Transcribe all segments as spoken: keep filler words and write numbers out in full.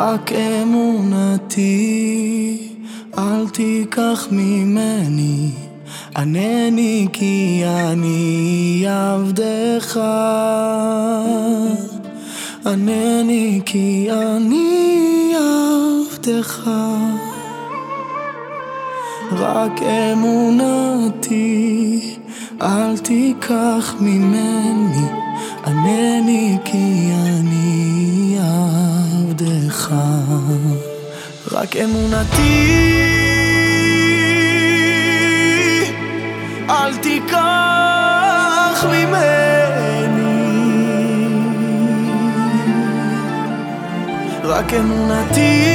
רק אמונתי, אל תיקח ממני, ענני כי אני עבדך, ענני כי אני עבדך. רק אמונתי, אל תיקח ממני, ענני כי אני עבדך. רק אמונתי, אל תיקח ממני, רק אמונתי,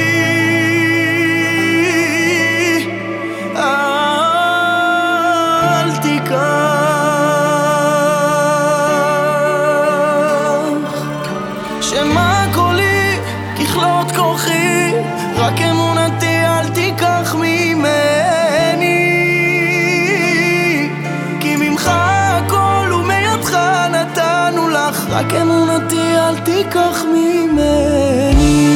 אל תיקח. שמע קולי ככלות כוחי, רק אמונתי אל תיקח ממני, כי ממך הכל ומידך נתנו לך, רק אמונתי אל תיקח ממני.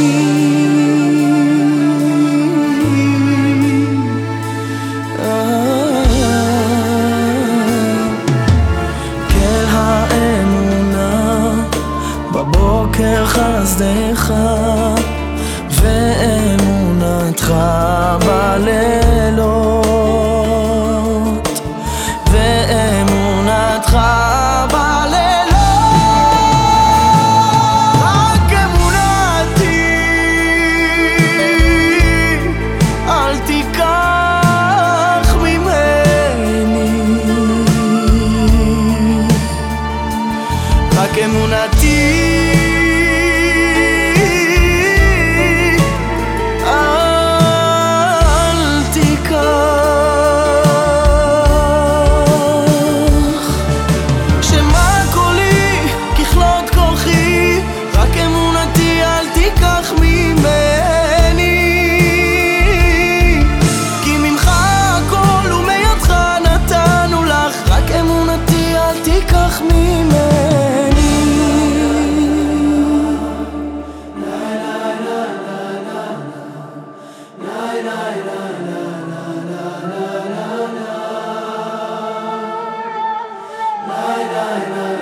כל האמונה בבוקר חסדך, ואמונתך בלילות, ואמונתך בלילות. רק אמונתי, אל תיקח ממני, רק אמונתי,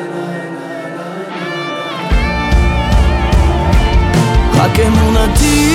רק אמונתי,